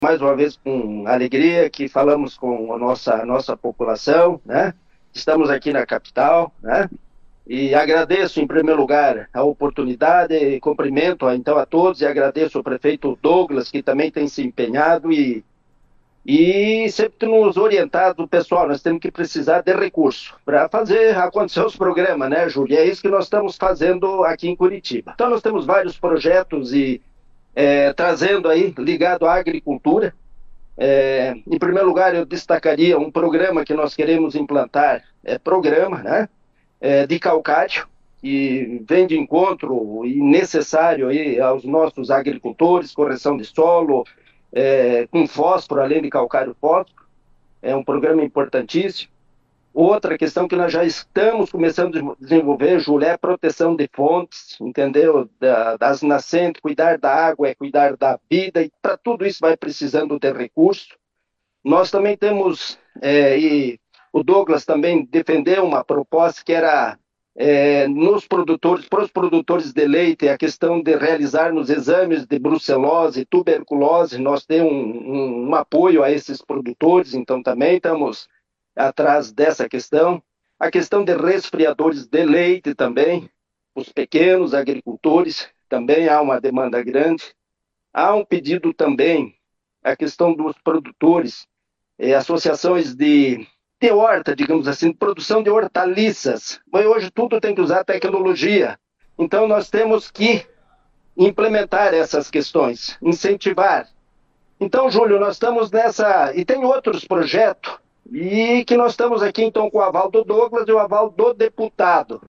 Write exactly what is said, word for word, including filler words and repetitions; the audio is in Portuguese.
mais uma vez com alegria que falamos com a nossa, a nossa população, né? Estamos aqui na capital, né? E agradeço, em primeiro lugar, a oportunidade, e cumprimento então a todos e agradeço ao prefeito Douglas, que também tem se empenhado e, e sempre nos orientado, pessoal, nós temos que precisar de recurso para fazer acontecer os programas, né, Júlia? É isso que nós estamos fazendo aqui em Curitiba. Então, nós temos vários projetos e é, trazendo aí, ligado à agricultura. É, em primeiro lugar, eu destacaria um programa que nós queremos implantar, é programa, né? É, de calcário, que vem de encontro e necessário aí aos nossos agricultores, correção de solo, é, com fósforo, além de calcário fósforo, é um programa importantíssimo. Outra questão que nós já estamos começando a desenvolver, Júlia, é proteção de fontes, entendeu? Da, das nascentes, cuidar da água é cuidar da vida, e para tudo isso vai precisando de recurso. Nós também temos, é, e o Douglas também defendeu uma proposta que era é, nos produtores, para os produtores de leite, a questão de realizar nos exames de brucelose, tuberculose, nós temos um, um, um apoio a esses produtores, então também estamos atrás dessa questão. A questão de resfriadores de leite também, os pequenos agricultores, também há uma demanda grande. Há um pedido também, a questão dos produtores, eh, associações de, de horta, digamos assim, de produção de hortaliças. Mas hoje tudo tem que usar tecnologia. Então nós temos que implementar essas questões, incentivar. Então, Júlio, nós estamos nessa. E tem outros projetos, e que nós estamos aqui, então, com o aval do Douglas e o aval do deputado.